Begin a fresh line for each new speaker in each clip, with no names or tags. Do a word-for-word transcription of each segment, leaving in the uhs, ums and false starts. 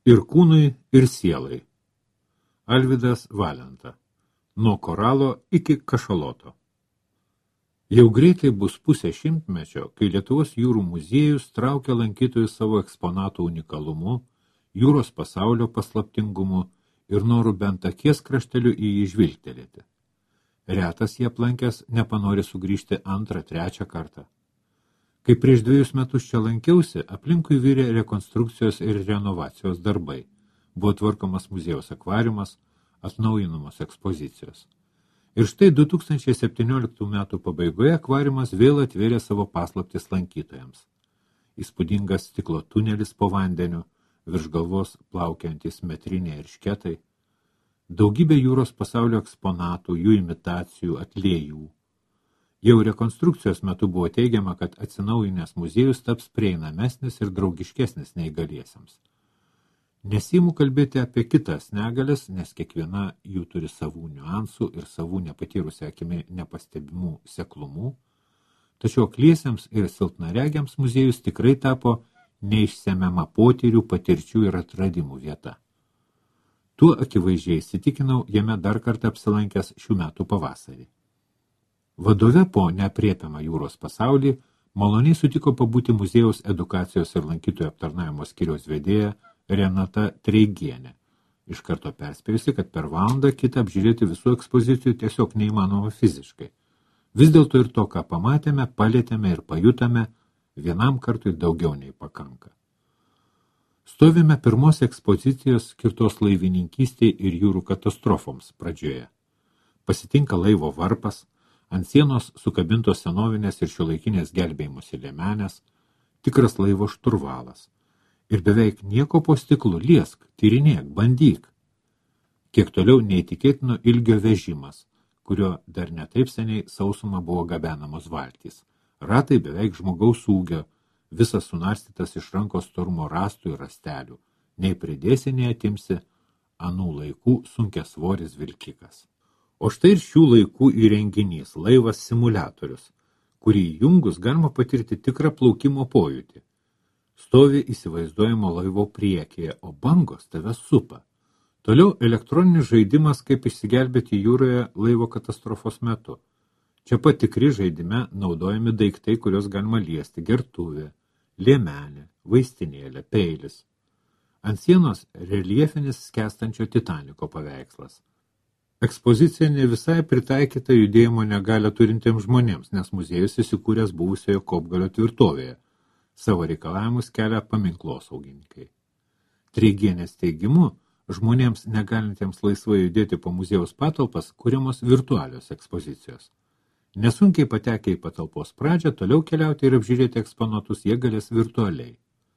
Ir kūnui, ir sielai. Alvydas Valenta. Nuo koralo iki kašaloto. Jau greitai bus pusė šimtmečio, kai Lietuvos jūrų muziejus traukia lankytojus savo eksponatų unikalumu, jūros pasaulio paslaptingumu ir noru bent akies krašteliu į jį žvilgtelėti. Retas jie aplankęs nepanori sugrįžti antrą, trečią kartą. Kai prieš dviejus metus čia lankiausi, aplinkui virė rekonstrukcijos ir renovacijos darbai. Buvo tvarkomas muziejaus akvariumas, atnaujinamos ekspozicijos. Ir štai du tūkstančiai septynioliktų metų pabaigoje akvariumas vėl atvėrė savo paslaptis lankytojams. Įspūdingas stiklo tunelis po vandeniu, virš galvos plaukiantys metriniai eršketai, daugybė jūros pasaulio eksponatų, jų imitacijų, atliejų. Jau rekonstrukcijos metu buvo teigiama, kad atsinaujinęs muziejus taps prieinamesnis ir draugiškesnis neįgaliesiems. Nesiimu kalbėti apie kitas negalias, nes kiekviena jų turi savų niuansų ir savų nepatyrusią akimi nepastebimų seklumų, tačiau akliesiems ir silpnaregiams muziejus tikrai tapo neišsemiama potyrių, patirčių ir atradimų vieta. Tuo akivaizdžiai įsitikinau jame dar kartą apsilankęs šių metų pavasarį. Vadove po neaprėpiamą jūros pasaulį maloniai sutiko pabūti muziejaus edukacijos ir lankytojų aptarnavimo skyriaus vedėja Renata Treigienė. Iš karto perspėjusi, kad per valandą kitą apžiūrėti visų ekspozicijų tiesiog neįmanoma fiziškai. Vis dėlto ir to, ką pamatėme, palėtėme ir pajutame, vienam kartui daugiau nei pakanka. Stovime pirmos ekspozicijos skirtos laivininkystei ir jūrų katastrofoms pradžioje. Pasitinka laivo varpas, ant sienos sukabintos senovinės ir šiuolaikinės gelbėjimosi liemenės, tikras laivo šturvalas. Ir beveik nieko po stiklu, liesk, tyrinėk, bandyk. Kiek toliau neįtikėtino ilgio vežimas, kurio dar netaip seniai sausuma buvo gabenamos valtys. Ratai beveik žmogaus ūgio, visas sunarstytas iš rankos storumo rastų ir rastelių. Nei pridėsi, nei atimsi, anų laikų sunkiasvoris vilkikas. O štai ir šių laikų įrenginys, laivas simuliatorius, kurį įjungus galima patirti tikrą plaukimo pojūtį. Stovi įsivaizduojamo laivo priekyje, o bangos tave supa. Toliau elektroninis žaidimas, kaip išsigelbėti jūroje laivo katastrofos metu. Čia pat tikri žaidime naudojami daiktai, kurios galima liesti: gertuvė, liemenė, vaistinėlė, peilis. Ant sienos reljefinis skęstančio Titaniko paveikslas. Ekspozicija ne visai pritaikyta judėjimo negalią turintiems žmonėms, nes muziejus įsikūręs buvusioje Kopgalio tvirtovėje. Savo reikalavimus kelia paminklosauginikai. Treigienės teigimu, žmonėms negalintiems laisvai judėti po muziejaus patalpas kuriamos virtualios ekspozicijos. Nesunkiai patekę į patalpos pradžią, toliau keliauti ir apžiūrėti eksponatus jie galės virtualiai.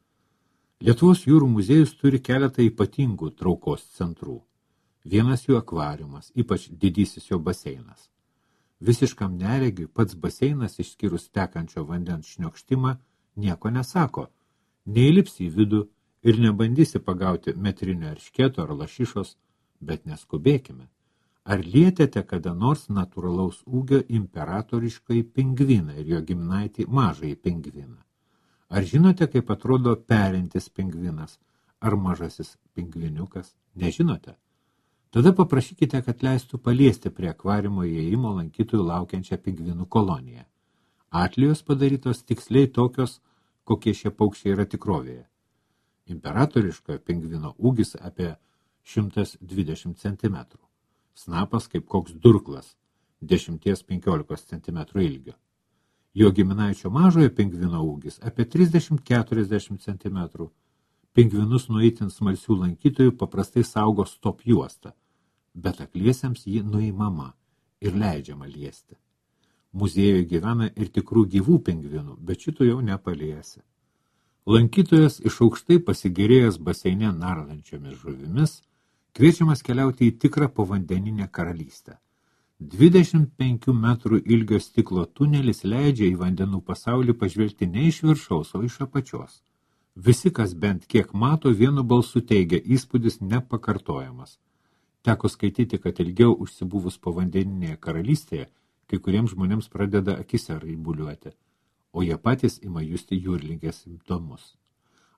Lietuvos jūrų muziejus turi keletą ypatingų traukos centrų. Vienas jų akvariumas, ypač didysis jo baseinas. Visiškam neregiui pats baseinas, išskyrus tekančio vandens šniokštimą, nieko nesako. Neįlipsi į vidų ir nebandysi pagauti metrinio eršketo ar lašišos, bet neskubėkime. Ar lietėte kada nors natūralaus ūgio imperatoriškai pingviną ir jo giminaitį mažąjį pingviną? Ar žinote, kaip atrodo perintis pingvinas ar mažasis pingviniukas? Nežinote? Tada paprašykite, kad leistų paliesti prie akvariumo įėjimo lankytojų laukiančią pingvinų koloniją. Atlijos padarytos tiksliai tokios, kokie šie paukščiai yra tikrovėje. Imperatoriškojo pingvino ūgis apie šimtas dvidešimt centimetrų. Snapas kaip koks durklas, dešimt iki penkiolikos centimetrų ilgio. Jo giminaičio mažojo pingvino ūgis apie trisdešimt iki keturiasdešimt centimetrų. Pingvinus nuo itin smalsių lankytojų paprastai saugo stop juosta, bet akliesiems ji nuimama ir leidžiama liesti. Muziejuje gyvena ir tikrų gyvų pingvinų, bet šito jau nepaliesi. Lankytojas iš aukštai pasigėrėjęs baseine nardančiomis žuvimis, kviečiamas keliauti į tikrą povandeninę karalystę. dvidešimt penkių metrų ilgio stiklo tunelis leidžia į vandenų pasaulį pažvelgti ne iš viršaus, o iš apačios. Visi, kas bent kiek mato, vienu balsu teigia, įspūdis nepakartojamas. Teko skaityti, kad ilgiau užsibuvus povandeninėje karalystėje, kai kuriems žmonėms pradeda akise raibuliuoti, o jie patys ima justi jūrligės simptomus.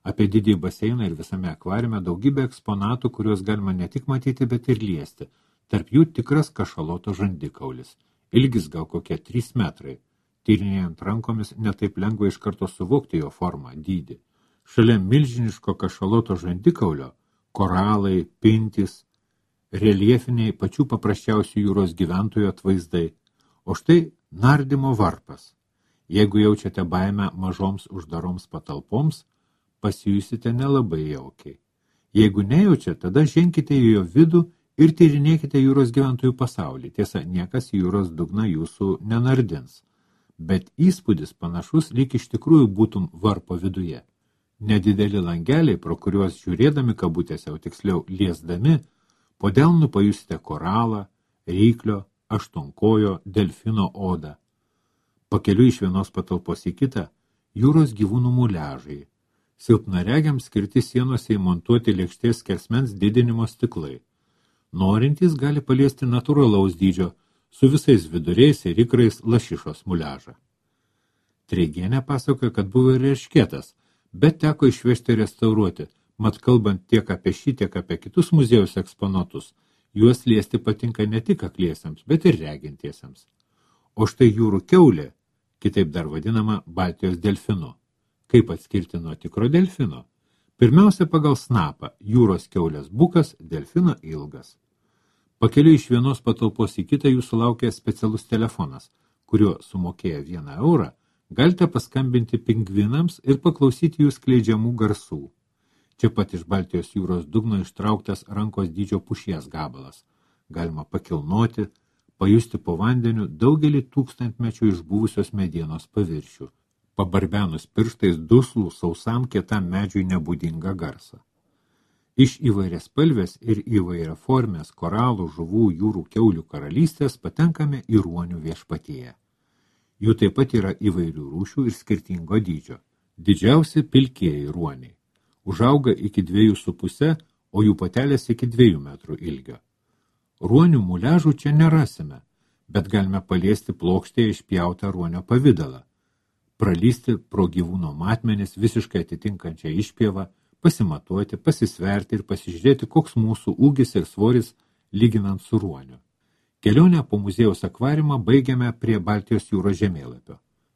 Apie didįjį baseiną ir visame akvariume daugybė eksponatų, kuriuos galima ne tik matyti, bet ir liesti. Tarp jų tikras kašaloto žandikaulis. Ilgis gal kokie trys metrai. Tyrinėjant rankomis netaip lengva iš karto suvokti jo formą, dydį. Šalia milžiniško kašaloto žandikaulio koralai, pintys, reljefiniai pačių paprasčiausių jūros gyventojų atvaizdai. O štai nardymo varpas. Jeigu jaučiate baimę mažoms uždaroms patalpoms, pasijusite nelabai jaukiai. Jeigu nejaučia, tada ženkite į jo vidų ir tyrinėkite jūros gyventojų pasaulį. Tiesa, niekas jūros dugną jūsų nenardins. Bet įspūdis panašus, lyg iš tikrųjų būtum varpo viduje. Nedideli langeliai, pro kuriuos žiūrėdami kabutėse, o tiksliau liesdami, po delnu pajusite koralą, ryklio, aštuonkojo, delfino odą. Pakeliui iš vienos patalpos į kitą jūros gyvūnų muliažai. Silpnaregiams skirti sienose įmontuoti lėkštės skersmens didinimo stiklai. Norintys gali paliesti natūralaus dydžio su visais viduriais ir ikrais lašišos muliažą. Treigienė pasakoja, kad buvo ir eršketas, bet teko išvežti restauruoti, mat kalbant tiek apie šį, tiek apie kitus muziejaus eksponatus, juos liesti patinka ne tik akliesiems, bet ir regintiesiems. O štai jūrų kiaulė, kitaip dar vadinama Baltijos delfinu. Kaip atskirti nuo tikro delfino? Pirmiausia, pagal snapą, jūros kiaulės bukas, delfino ilgas. Pakeliui iš vienos patalpos į kitą jūsų laukia specialus telefonas, kuriuo sumokėję vieną eurą galite paskambinti pingvinams ir paklausyti jų skleidžiamų garsų. Čia pat iš Baltijos jūros dugno ištrauktas rankos dydžio pušies gabalas. Galima pakilnoti, pajusti po vandeniu daugelį tūkstantmečių išbuvusios medienos paviršių. Pabarbenus pirštais duslų, sausam kietam medžiui nebūdingą garsą. Iš įvairiaspalvės ir įvairiaformės koralų, žuvų, jūrų, kiaulių karalystės patenkame į ruonių viešpatyje. Jų taip pat yra įvairių rūšių ir skirtingo dydžio. Didžiausi pilkieji ruoniai. Užauga iki dviejų su puse, o jų patelės iki dviejų metrų ilgio. Ruonių muliažų čia nerasime, bet galime paliesti plokštėje išpjautą ruonio pavidalą. Pralysti pro gyvūno matmenis visiškai atitinkančią išpjevą, pasimatuoti, pasisverti ir pasižiūrėti, koks mūsų ūgis ir svoris lyginant su ruoniu. Kelionę po muziejaus akvariumą baigiame prie Baltijos jūros žemėlapio.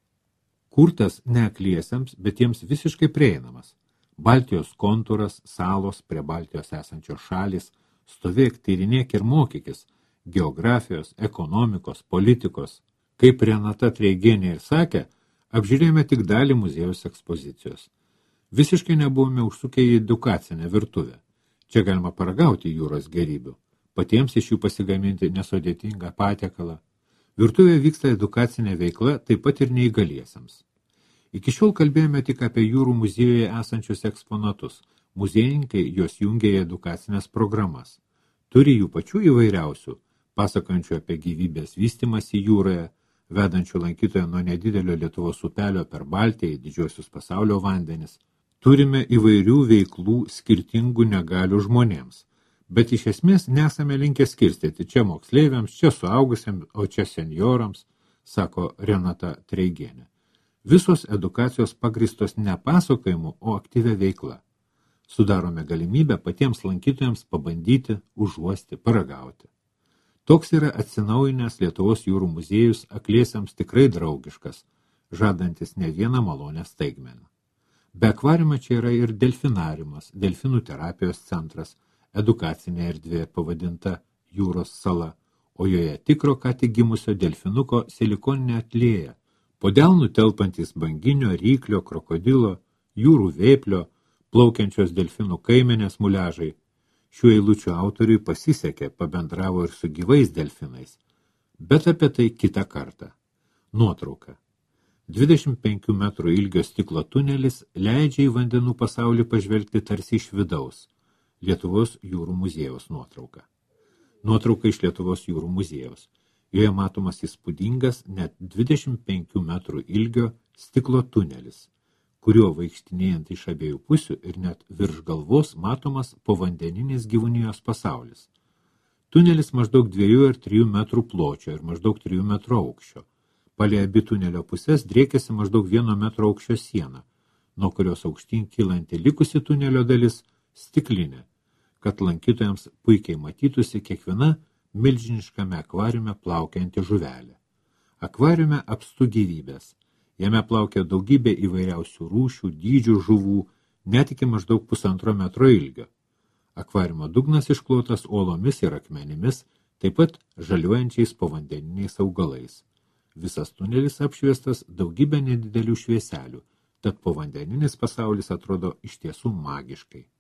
Kurtas ne akliesiems, bet jiems visiškai prieinamas. Baltijos kontūras, salos, prie Baltijos esančios šalys, stovėk, tyrinėk ir mokykis, geografijos, ekonomikos, politikos. Kaip Renata Treigienė ir sakė, apžiūrėjome tik dalį muziejaus ekspozicijos. Visiškai nebuvome užsukę į edukacinę virtuvę. Čia galima paragauti jūros gerybių, patiems iš jų pasigaminti nesudėtingą patiekalą. Virtuvėje vyksta edukacinė veikla, taip pat ir neįgaliesiems. Iki šiol kalbėjome tik apie jūrų muziejuje esančius eksponatus. Muziejininkai juos jungia į edukacinės programas. Turi jų pačių įvairiausių, pasakojančių apie gyvybės vystymąsi jūroje, vedančių lankytoją nuo nedidelio Lietuvos upelio per Baltiją į didžiosius pasaulio vandenis. Turime įvairių veiklų skirtingų negalių žmonėms, bet iš esmės nesame linkę skirstyti čia moksleiviams, čia suaugusiems, o čia seniorams, sako Renata Treigienė. Visos edukacijos pagristos ne pasakojimu, o aktyvia veikla. Sudarome galimybę patiems lankytojams pabandyti, užuosti, paragauti. Toks yra atsinaujinęs Lietuvos jūrų muziejus akliesiems tikrai draugiškas, žadantis ne vieną malonę staigmeną. Be akvariumo čia yra ir delfinariumas, delfinų terapijos centras, edukacinė erdvė pavadinta Jūros sala, o joje tikro ką tik gimusio delfinuko silikoninė atlėja, po delnų telpantys banginio, ryklio, krokodilo, jūrų vėplio, plaukiančios delfinų kaimenės muliažai. Šių eilučių autoriui pasisekė, pabendravo ir su gyvais delfinais. Bet apie tai kitą kartą. Nuotrauka. dvidešimt penkių metrų ilgio stiklo tunelis leidžia į vandenų pasaulį pažvelgti tarsi iš vidaus. Lietuvos jūrų muziejaus nuotrauka. Nuotrauka iš Lietuvos jūrų muziejaus. Joje matomas įspūdingas net dvidešimt penkių metrų ilgio stiklo tunelis, kuriuo vaikštinėjant iš abiejų pusių ir net virš galvos matomas povandeninis gyvūnijos pasaulis. Tunelis maždaug dviejų ir trijų metrų pločio ir maždaug trijų metrų aukščio. Palei abi tunelio pusės driekėsi maždaug vieno metro aukščio siena. nuo kurios aukštyn kylanti likusi tunelio dalis stiklinė, kad lankytojams puikiai matytųsi kiekviena milžiniškame akvariume plaukianti žuvelė. Akvariume apstu gyvybės. Jame plaukia daugybė įvairiausių rūšių, dydžių žuvų, net iki maždaug pusantro metro ilgio. Akvariumo dugnas išklotas uolomis ir akmenimis, taip pat žaliuojančiais povandeniniais augalais. Visas tunelis apšviestas daugybė nedidelių švieselių, tad povandeninis pasaulis atrodo iš tiesų magiškai.